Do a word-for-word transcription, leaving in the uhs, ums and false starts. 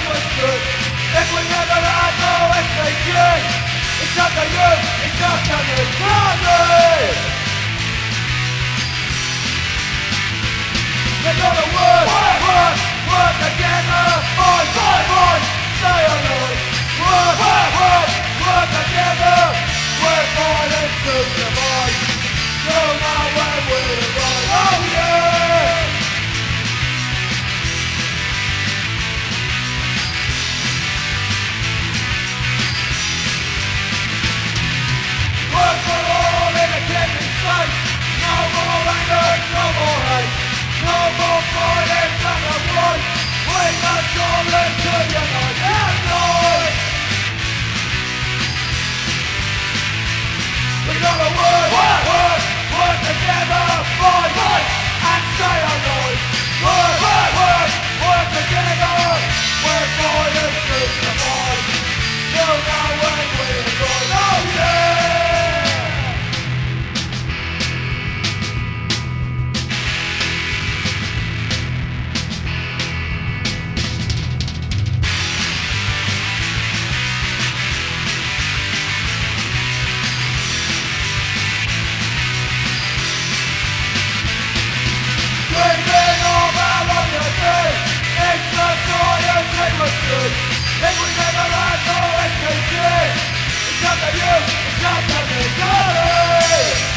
was good. If we never had no S A G, it's up to you, it's up to me, Charlie. We're gonna work, work, work, work together, fight, fight, fight, stay alive. Work, work, work, work together, we're fighting to survive. No matter where we arrive, oh yeah. Work for all in a kidney state. No more anger, no more hate. No more fighting from the one. We must all learn to unite and noise. We gotta work, work, work, work together, fight, fight, and stay alive. Work, work, work, work together. We're fighting to survive. No matter when we're going, oh yeah. If we never had no S K G, it's up to you, it's up to me, Charlie.